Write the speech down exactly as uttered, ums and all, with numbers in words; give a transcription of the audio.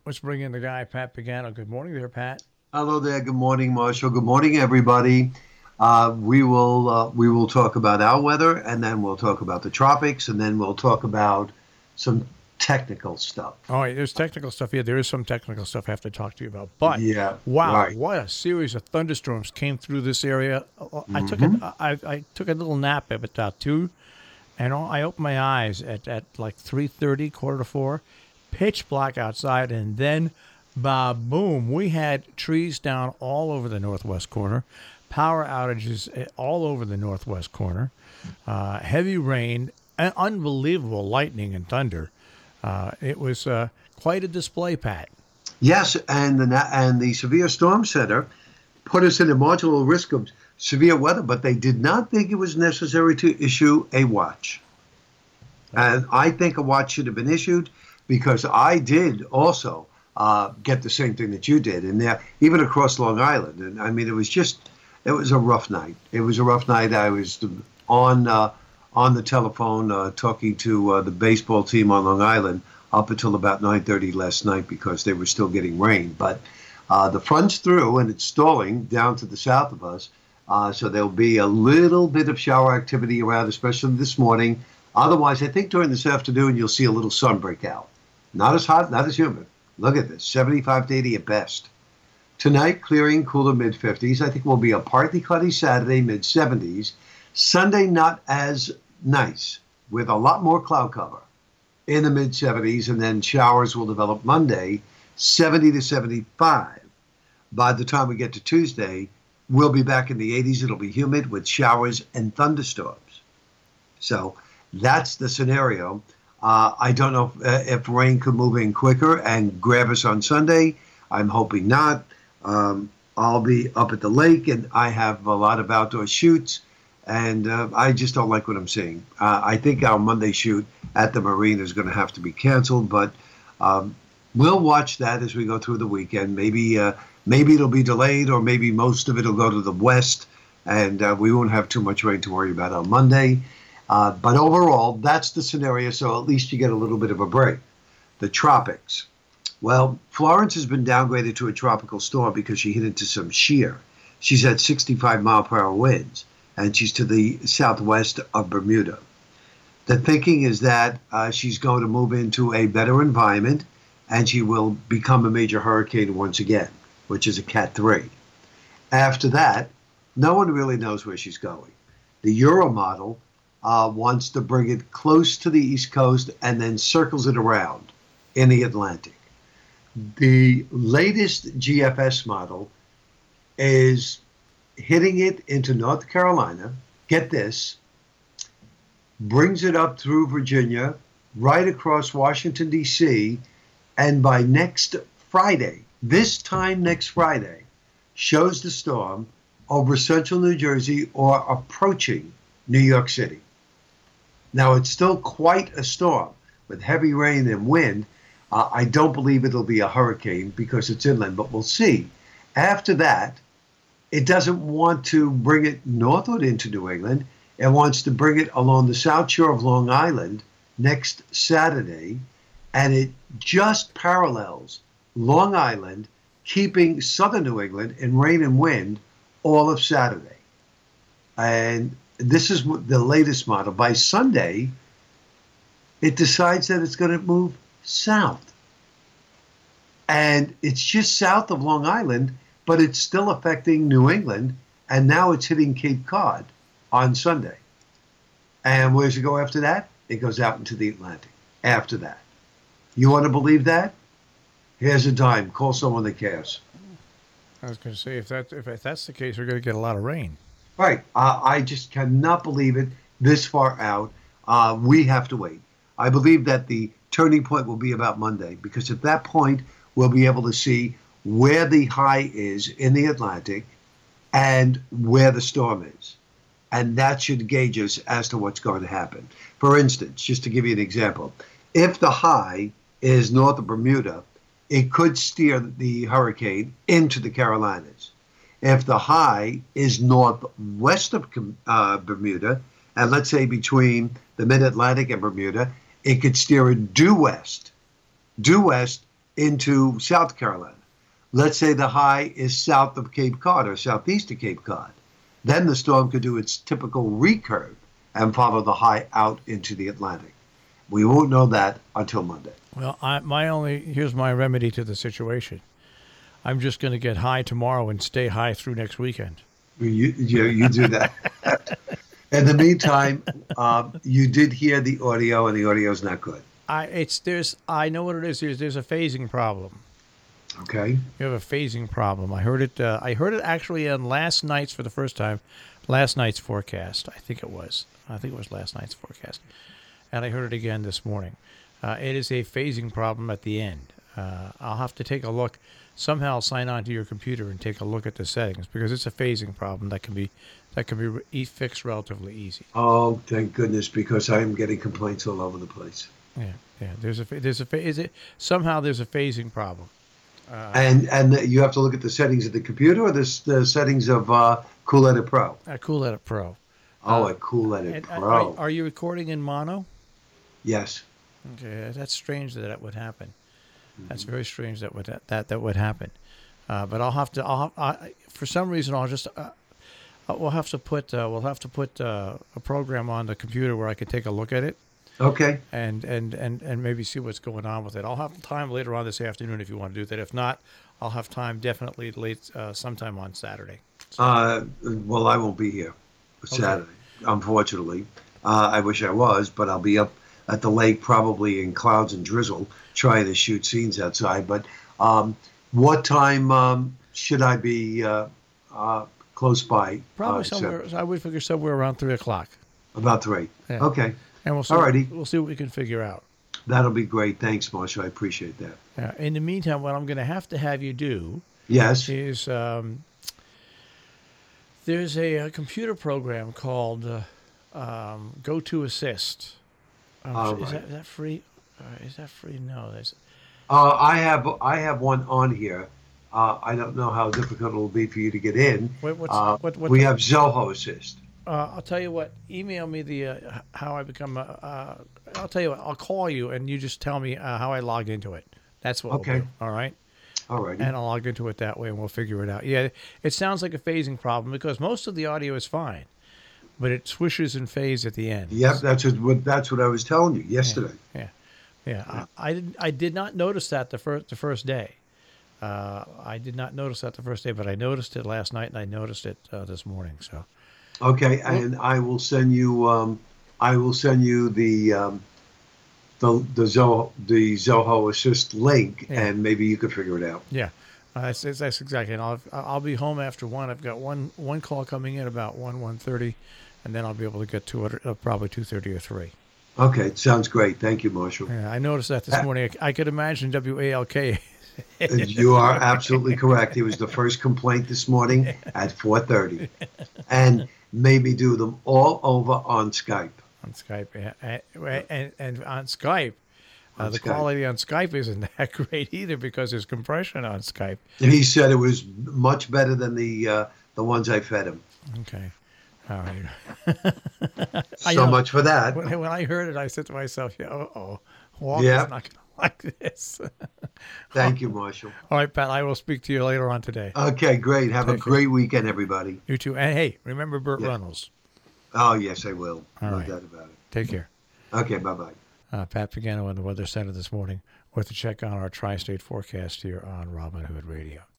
Let's bring in the guy, Pat Pagano. Good morning there, Pat. Hello there. Good morning, Marshall. Good morning, everybody. Uh, we will uh, we will talk about our weather, and then we'll talk about the tropics, and then we'll talk about some technical stuff. All right, there's technical stuff. Yeah, there is some technical stuff I have to talk to you about. But Yeah, wow, right. what a series of thunderstorms came through this area. Uh, I took hmm a I, I took a little nap at about two, and I opened my eyes at, at like three thirty, quarter to four, pitch black outside, and then, bah, boom, we had trees down all over the northwest corner, power outages eh, all over the northwest corner, uh, heavy rain, and unbelievable lightning and thunder. Uh, it was uh, quite a display, Pat. Yes, and the na- and the Severe Storm Center put us in a marginal risk of severe weather, but they did not think it was necessary to issue a watch. And I think a watch should have been issued because I did also uh, get the same thing that you did, and there even across Long Island. And I mean, it was just it was a rough night. It was a rough night. I was on uh, on the telephone uh, talking to uh, the baseball team on Long Island up until about nine thirty last night because they were still getting rain. But uh, the front's through and it's stalling down to the south of us. Uh, so there'll be a little bit of shower activity around, especially this morning. Otherwise, I think during this afternoon, you'll see a little sun break out. Not as hot, not as humid. Look at this, seventy-five to eighty at best. Tonight, clearing, cooler mid fifties. I think will be a partly cloudy Saturday, mid seventies. Sunday, not as nice, with a lot more cloud cover in the mid seventies. And then showers will develop Monday, seventy to seventy-five. By the time we get to Tuesday, we'll be back in the eighties. It'll be humid with showers and thunderstorms. So that's the scenario. Uh, I don't know if, uh, if rain could move in quicker and grab us on Sunday. I'm hoping not. Um, I'll be up at the lake, and I have a lot of outdoor shoots, and uh, I just don't like what I'm seeing. Uh, I think our Monday shoot at the Marine is going to have to be canceled, but um, we'll watch that as we go through the weekend. Maybe uh, maybe it'll be delayed, or maybe most of it will go to the west, and uh, we won't have too much rain to worry about on Monday. Uh, but overall, that's the scenario, so at least you get a little bit of a break. The tropics. Well, Florence has been downgraded to a tropical storm because she hit into some shear. She's at sixty-five mile per hour winds, and she's to the southwest of Bermuda. The thinking is that uh, she's going to move into a better environment, and she will become a major hurricane once again, which is a Cat three. After that, no one really knows where she's going. The Euro model uh, wants to bring it close to the East Coast and then circles it around in the Atlantic. The latest G F S model is hitting it into North Carolina. Get this, brings it up through Virginia, right across Washington, D C, and by next Friday, this time next Friday, shows the storm over central New Jersey or approaching New York City. Now, it's still quite a storm with heavy rain and wind. Uh, I don't believe it'll be a hurricane because it's inland, but we'll see. After that, it doesn't want to bring it northward into New England. It wants to bring it along the south shore of Long Island next Saturday, and it just parallels Long Island, keeping southern New England in rain and wind all of Saturday. And this is the latest model. By Sunday, it decides that it's going to move south. And it's just south of Long Island, but it's still affecting New England, and now it's hitting Cape Cod on Sunday. And where does it go after that? It goes out into the Atlantic after that. You want to believe that? Here's a dime. Call someone that cares. I was going to say, if that if that's the case, we're going to get a lot of rain. Right. Uh, I just cannot believe it this far out. Uh, we have to wait. I believe that the turning point will be about Monday, because at that point, we'll be able to see where the high is in the Atlantic and where the storm is. And that should gauge us as to what's going to happen. For instance, just to give you an example, if the high is north of Bermuda, it could steer the hurricane into the Carolinas. If the high is northwest of uh, Bermuda, and let's say between the mid-Atlantic and Bermuda, it could steer it due west. Due west into South Carolina. Let's say the high is south of Cape Cod or southeast of Cape Cod. Then the storm could do its typical recurve and follow the high out into the Atlantic. We won't know that until Monday. Well, I, my only here's my remedy to the situation. I'm just going to get high tomorrow and stay high through next weekend. You you, you do that. In the meantime, um, you did hear the audio, and the audio is not good. I it's there's I know what it is. There's there's a phasing problem. Okay. You have a phasing problem. I heard it. Uh, I heard it actually on last night's for the first time. Last night's forecast. I think it was. I think it was last night's forecast, and I heard it again this morning. Uh, it is a phasing problem at the end. Uh, I'll have to take a look. Somehow sign on to your computer and take a look at the settings because it's a phasing problem that can be that can be re- fixed relatively easy. Oh, thank goodness, because I am getting complaints all over the place. Yeah, yeah. There's a there's a is it somehow there's a phasing problem. Uh, and and you have to look at the settings of the computer or the, the settings of uh, Cool Edit Pro. A Cool Edit Pro. Oh, uh, a Cool Edit and, Pro. Are, are you recording in mono? Yes. Okay, that's strange that that would happen. That's very strange that would that that would happen. Uh, but I'll have to. I'll I, for some reason I'll just. Uh, we'll have to put. Uh, we'll have to put uh, a program on the computer where I can take a look at it. Okay. And, and and and maybe see what's going on with it. I'll have time later on this afternoon if you want to do that. If not, I'll have time definitely late uh, sometime on Saturday. So. Uh, well, I won't be here Saturday, okay. Unfortunately. Uh, I wish I was, but I'll be up at the lake probably in clouds and drizzle trying to shoot scenes outside. But um, what time um, should I be uh, uh, close by? Probably uh, somewhere, I would figure somewhere around three o'clock. About three. Yeah. Okay. And we'll see, Alrighty. We'll see what we can figure out. That'll be great. Thanks, Marshall. I appreciate that. Uh, in the meantime, what I'm going to have to have you do yes. is um, there's a, a computer program called uh, um, GoToAssist. Um, All is, right. that, is that free? Uh, is that free? No. There's, Uh, I have I have one on here. Uh, I don't know how difficult it will be for you to get in. Wait, what's, uh, what, what we the, have Zoho Assist. Uh, I'll tell you what. Email me the uh, how I become. A, uh, I'll tell you what. I'll call you and you just tell me uh, how I log into it. That's what. Okay. We'll do, all right. All right. And I'll log into it that way, and we'll figure it out. Yeah, it sounds like a phasing problem because most of the audio is fine, but it swishes and fades at the end. Yep, that's what that's what I was telling you yesterday. Yeah, yeah. yeah. I, I didn't. I did not notice that the first the first day. Uh, I did not notice that the first day, but I noticed it last night, and I noticed it uh, this morning. So. Okay, and I will send you. Um, I will send you the um, the the Zoho the Zoho Assist link, Yeah. and maybe you could figure it out. Yeah, uh, that's, that's exactly. And I'll I'll be home after one. I've got one one call coming in about one one thirty, and then I'll be able to get to it uh, probably two thirty or three. Okay, sounds great. Thank you, Marshall. Yeah, I noticed that this morning. I, I could imagine W A L K. You are absolutely correct. It was the first complaint this morning at four thirty, and maybe do them all over on Skype. On Skype, yeah. and, and, and on Skype, uh, On the Skype. quality on Skype isn't that great either because there's compression on Skype. He said it was much better than the uh, the ones I fed him. Okay, all right. I So know. much for that. When, when I heard it, I said to myself, "Yeah, uh oh, Walker's Yeah. not going to like this." Thank you, Marshall. All right, Pat. I will speak to you later on today. Okay, great. Have a Take care. great weekend, everybody. You too. And hey, remember Burt Yeah. Reynolds. Oh, yes, I will. All no right. doubt about it. Take care. Okay, bye-bye. Uh, Pat Pagano in the Weather Center this morning with a check on our tri-state forecast here on Robin Hood Radio.